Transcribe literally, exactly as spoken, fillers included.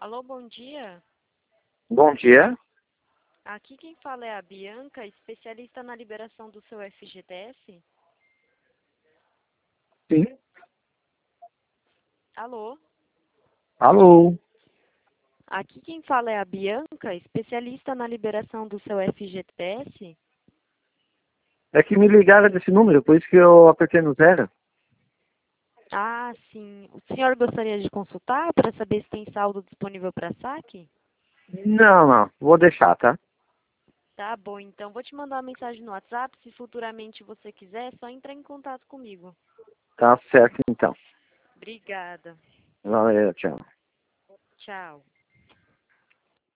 Alô, bom dia. Bom dia. Aqui quem fala é a Bianca, especialista na liberação do seu F G T S. Sim. Alô? Alô. Aqui quem fala é a Bianca, especialista na liberação do seu F G T S. É que me ligaram desse número, por isso que eu apertei no zero. Ah, sim. O senhor gostaria de consultar para saber se tem saldo disponível para saque? Não, não. Vou deixar, tá? Tá bom, então vou te mandar uma mensagem no WhatsApp. Se futuramente você quiser, é só entrar em contato comigo. Tá certo, então. Obrigada. Valeu, tchau. Tchau.